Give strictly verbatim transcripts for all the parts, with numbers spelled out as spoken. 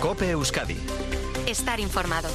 COPE Euskadi. Estar informado.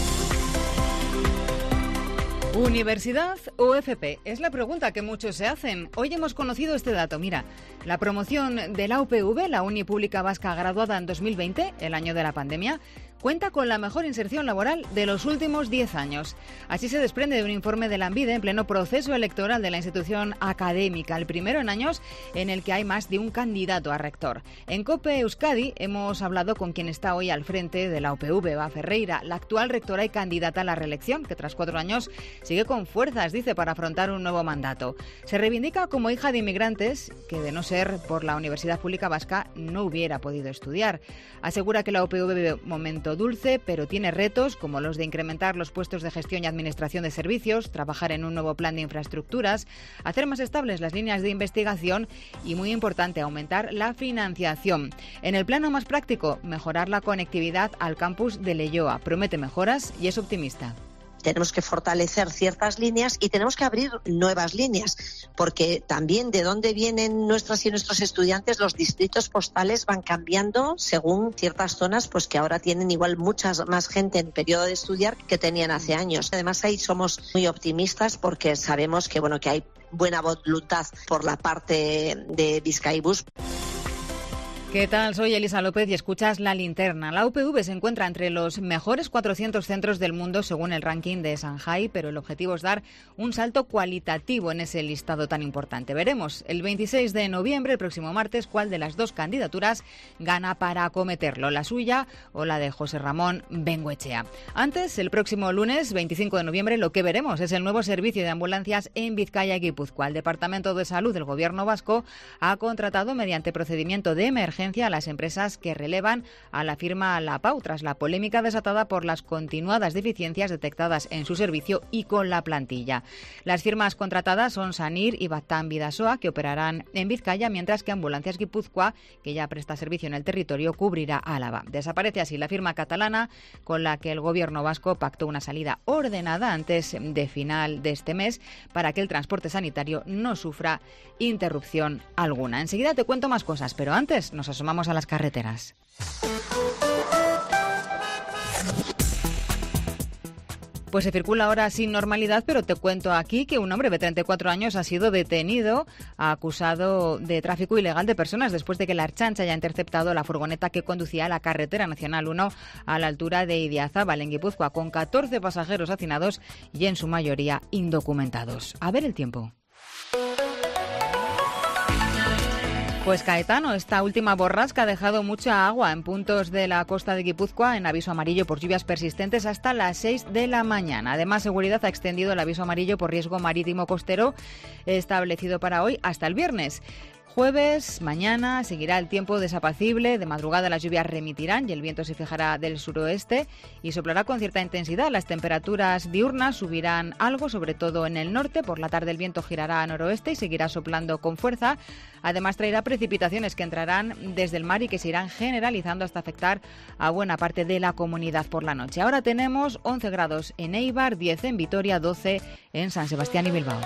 ¿Universidad o F P? Es la pregunta que muchos se hacen. Hoy hemos conocido este dato. Mira, la promoción de la U P V, la Uni Pública Vasca graduada en dos mil veinte, el año de la pandemia, cuenta con la mejor inserción laboral de los últimos diez años. Así se desprende de un informe de Lanbide en pleno proceso electoral de la institución académica, el primero en años en el que hay más de un candidato a rector. En COPE Euskadi hemos hablado con quien está hoy al frente de la U P V, Eva Ferreira, la actual rectora y candidata a la reelección, que tras cuatro años sigue con fuerzas, dice, para afrontar un nuevo mandato. Se reivindica como hija de inmigrantes que, de no ser por la Universidad Pública Vasca, no hubiera podido estudiar. Asegura que la U P V vive un momento dulce, pero tiene retos como los de incrementar los puestos de gestión y administración de servicios, trabajar en un nuevo plan de infraestructuras, hacer más estables las líneas de investigación y, muy importante, aumentar la financiación. En el plano más práctico, mejorar la conectividad al campus de Leioa. Promete mejoras y es optimista. Tenemos que fortalecer ciertas líneas y tenemos que abrir nuevas líneas, porque también de dónde vienen nuestras y nuestros estudiantes, los distritos postales van cambiando según ciertas zonas, pues que ahora tienen igual mucha más gente en periodo de estudiar que tenían hace años. Además, ahí somos muy optimistas porque sabemos que bueno que hay buena voluntad por la parte de Bizkaibus. ¿Qué tal? Soy Elisa López y escuchas La Linterna. La U P V se encuentra entre los mejores cuatrocientos centros del mundo según el ranking de Shanghai, pero el objetivo es dar un salto cualitativo en ese listado tan importante. Veremos el veintiséis de noviembre, el próximo martes, cuál de las dos candidaturas gana para acometerlo, la suya o la de José Ramón Bengoechea. Antes, el próximo lunes, veinticinco de noviembre, lo que veremos es el nuevo servicio de ambulancias en Vizcaya y Guipúzcoa. El Departamento de Salud del Gobierno vasco ha contratado mediante procedimiento de emergencia a las empresas que relevan a la firma La Pau tras la polémica desatada por las continuadas deficiencias detectadas en su servicio y con la plantilla. Las firmas contratadas son Sanir y Batán Bidasoa, que operarán en Vizcaya, mientras que Ambulancias Guipúzcoa, que ya presta servicio en el territorio, cubrirá Álava. Desaparece así la firma catalana con la que el gobierno vasco pactó una salida ordenada antes de final de este mes para que el transporte sanitario no sufra interrupción alguna. Enseguida te cuento más cosas, pero antes nos asomamos a las carreteras. Pues se circula ahora sin normalidad, pero te cuento aquí que un hombre de treinta y cuatro años ha sido detenido, acusado de tráfico ilegal de personas, después de que la Ertzaintza haya interceptado la furgoneta que conducía a la carretera nacional uno a la altura de Idiazábal, en Guipúzcoa, con catorce pasajeros hacinados y en su mayoría indocumentados. A ver el tiempo. Pues Caetano, esta última borrasca ha dejado mucha agua en puntos de la costa de Guipúzcoa en aviso amarillo por lluvias persistentes hasta las seis de la mañana. Además, Seguridad ha extendido el aviso amarillo por riesgo marítimo costero establecido para hoy hasta el viernes. Jueves, mañana, seguirá el tiempo desapacible, de madrugada las lluvias remitirán y el viento se fijará del suroeste y soplará con cierta intensidad. Las temperaturas diurnas subirán algo, sobre todo en el norte. Por la tarde el viento girará a noroeste y seguirá soplando con fuerza. Además traerá precipitaciones que entrarán desde el mar y que se irán generalizando hasta afectar a buena parte de la comunidad por la noche. Ahora tenemos once grados en Eibar, diez en Vitoria, doce en San Sebastián y Bilbao.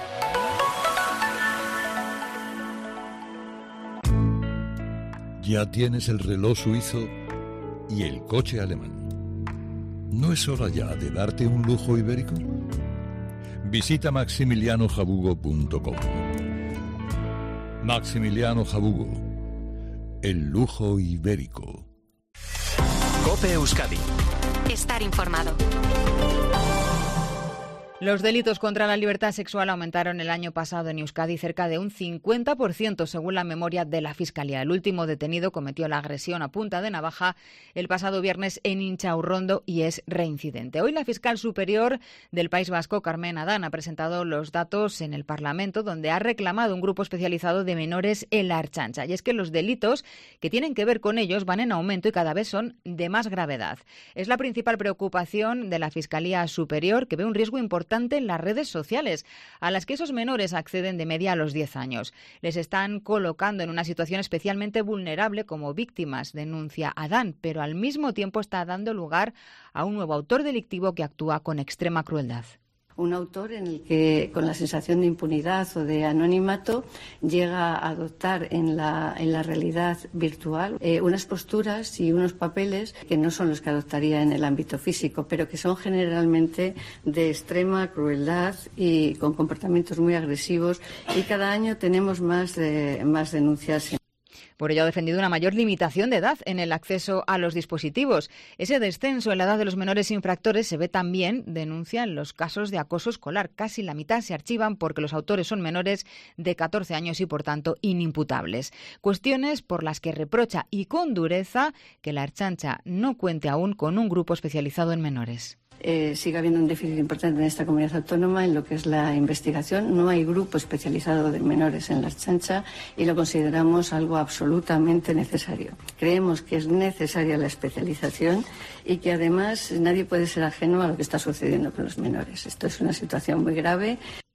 Ya tienes el reloj suizo y el coche alemán. ¿No es hora ya de darte un lujo ibérico? Visita maximiliano jabugo punto com. Maximiliano Jabugo, el lujo ibérico. COPE Euskadi. Estar informado. Los delitos contra la libertad sexual aumentaron el año pasado en Euskadi cerca de un cincuenta por ciento, según la memoria de la Fiscalía. El último detenido cometió la agresión a punta de navaja el pasado viernes en Inchaurrondo y es reincidente. Hoy la fiscal superior del País Vasco, Carmen Adán, ha presentado los datos en el Parlamento, donde ha reclamado un grupo especializado de menores en la Ertzaintza. Y es que los delitos que tienen que ver con ellos van en aumento y cada vez son de más gravedad. Es la principal preocupación de la Fiscalía Superior, que ve un riesgo importante en las redes sociales, a las que esos menores acceden de media a los diez años. Les están colocando en una situación especialmente vulnerable como víctimas, denuncia Adán, pero al mismo tiempo está dando lugar a un nuevo autor delictivo que actúa con extrema crueldad. Un autor en el que, con la sensación de impunidad o de anonimato, llega a adoptar en la, en la realidad virtual eh, unas posturas y unos papeles que no son los que adoptaría en el ámbito físico, pero que son generalmente de extrema crueldad y con comportamientos muy agresivos, y cada año tenemos más, eh, más denuncias. Por ello ha defendido una mayor limitación de edad en el acceso a los dispositivos. Ese descenso en la edad de los menores infractores se ve también, denuncia, en los casos de acoso escolar. Casi la mitad se archivan porque los autores son menores de catorce años y, por tanto, inimputables. Cuestiones por las que reprocha, y con dureza, que la Ertzaintza no cuente aún con un grupo especializado en menores. Eh, sigue habiendo un déficit importante en esta comunidad autónoma en lo que es la investigación. No hay grupo especializado de menores en la Ertzaintza y lo consideramos algo absolutamente necesario. Creemos que es necesaria la especialización y que además nadie puede ser ajeno a lo que está sucediendo con los menores. Esto es una situación muy grave.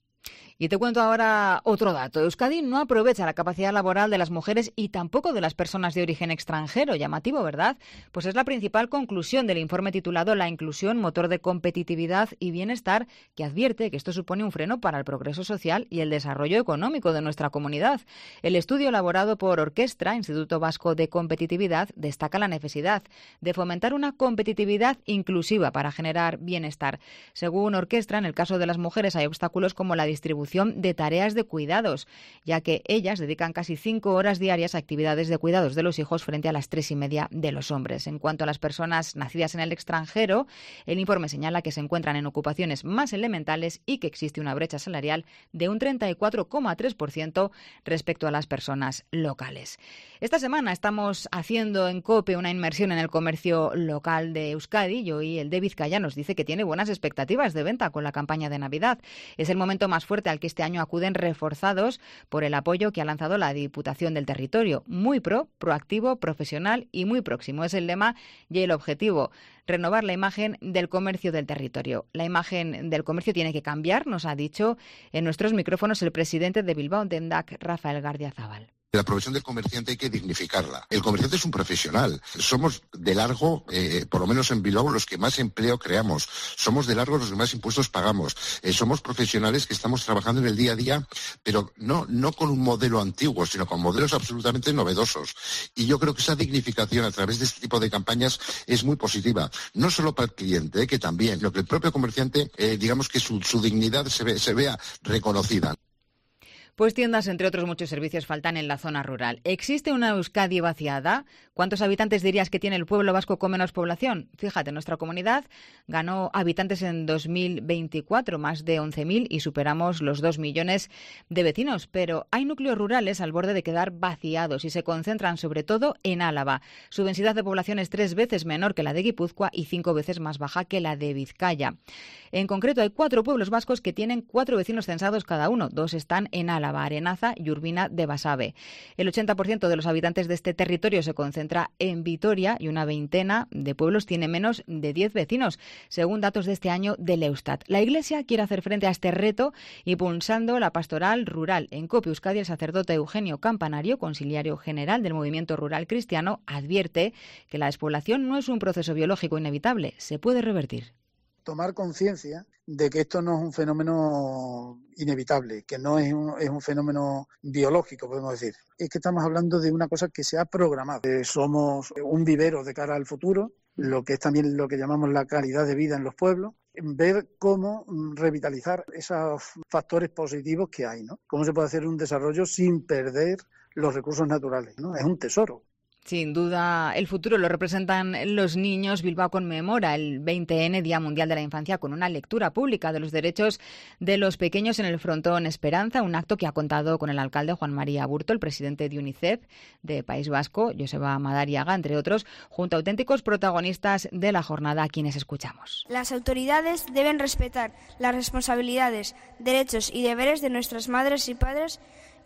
Y te cuento ahora otro dato. Euskadi no aprovecha la capacidad laboral de las mujeres y tampoco de las personas de origen extranjero. Llamativo, ¿verdad? Pues es la principal conclusión del informe titulado La inclusión, motor de competitividad y bienestar, que advierte que esto supone un freno para el progreso social y el desarrollo económico de nuestra comunidad. El estudio elaborado por Orquestra, Instituto Vasco de Competitividad, destaca la necesidad de fomentar una competitividad inclusiva para generar bienestar. Según Orquestra, en el caso de las mujeres hay obstáculos como la distribución de tareas de cuidados, ya que ellas dedican casi cinco horas diarias a actividades de cuidados de los hijos frente a las tres y media de los hombres. En cuanto a las personas nacidas en el extranjero, el informe señala que se encuentran en ocupaciones más elementales y que existe una brecha salarial de un treinta y cuatro coma tres por ciento respecto a las personas locales. Esta semana estamos haciendo en COPE una inmersión en el comercio local de Euskadi y hoy el de Vizcaya nos dice que tiene buenas expectativas de venta con la campaña de Navidad. Es el momento más fuerte al que este año acuden reforzados por el apoyo que ha lanzado la Diputación del Territorio. Muy pro, proactivo, profesional y muy próximo. Es el lema y el objetivo. Renovar la imagen del comercio del territorio. La imagen del comercio tiene que cambiar, nos ha dicho en nuestros micrófonos el presidente de Bilbao Dendak, Rafael Gardiazabal. La profesión del comerciante hay que dignificarla. El comerciante es un profesional. Somos de largo, eh, por lo menos en Bilbao, los que más empleo creamos. Somos de largo los que más impuestos pagamos. Eh, somos profesionales que estamos trabajando en el día a día, pero no, no con un modelo antiguo, sino con modelos absolutamente novedosos. Y yo creo que esa dignificación a través de este tipo de campañas es muy positiva. No solo para el cliente, eh, que también, sino que el propio comerciante, eh, digamos que su, su dignidad se, ve, se vea reconocida. Pues tiendas, entre otros muchos servicios, faltan en la zona rural. ¿Existe una Euskadi vaciada? ¿Cuántos habitantes dirías que tiene el pueblo vasco con menos población? Fíjate, nuestra comunidad ganó habitantes en dos mil veinticuatro, más de once mil, y superamos los dos millones de vecinos. Pero hay núcleos rurales al borde de quedar vaciados y se concentran sobre todo en Álava. Su densidad de población es tres veces menor que la de Guipúzcoa y cinco veces más baja que la de Vizcaya. En concreto, hay cuatro pueblos vascos que tienen cuatro vecinos censados cada uno. Dos están en Álava, Arenaza y Urbina de Basabe. El ochenta por ciento de los habitantes de este territorio se concentra en Vitoria y una veintena de pueblos tiene menos de diez vecinos, según datos de este año del Eustat. La Iglesia quiere hacer frente a este reto impulsando la pastoral rural. En COPE Euskadi, el sacerdote Eugenio Campanario, consiliario general del Movimiento Rural Cristiano, advierte que la despoblación no es un proceso biológico inevitable, se puede revertir. Tomar conciencia de que esto no es un fenómeno inevitable, que no es un, es un fenómeno biológico, podemos decir. Es que estamos hablando de una cosa que se ha programado. Eh, somos un vivero de cara al futuro, lo que es también lo que llamamos la calidad de vida en los pueblos, ver cómo revitalizar esos factores positivos que hay, ¿no? Cómo se puede hacer un desarrollo sin perder los recursos naturales, ¿no? Es un tesoro. Sin duda, el futuro lo representan los niños. Bilbao conmemora el veinte ene, Día Mundial de la Infancia, con una lectura pública de los derechos de los pequeños en el Frontón Esperanza, un acto que ha contado con el alcalde Juan María Aburto, el presidente de UNICEF de País Vasco, Joseba Madariaga, entre otros, junto a auténticos protagonistas de la jornada, a quienes escuchamos. Las autoridades deben respetar las responsabilidades, derechos y deberes de nuestras madres y padres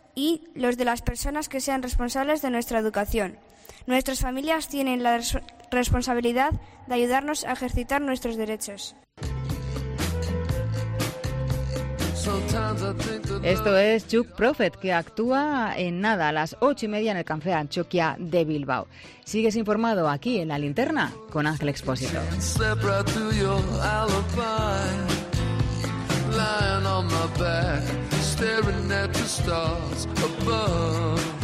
y los de las personas que sean responsables de nuestra educación. Nuestras familias tienen la res- responsabilidad de ayudarnos a ejercitar nuestros derechos. Esto es Chuk Prophet, que actúa en nada a las ocho y media en el Café Antxokia de Bilbao. Sigues informado aquí en La Linterna con Ángel Expósito. lying on my back, staring at the stars above.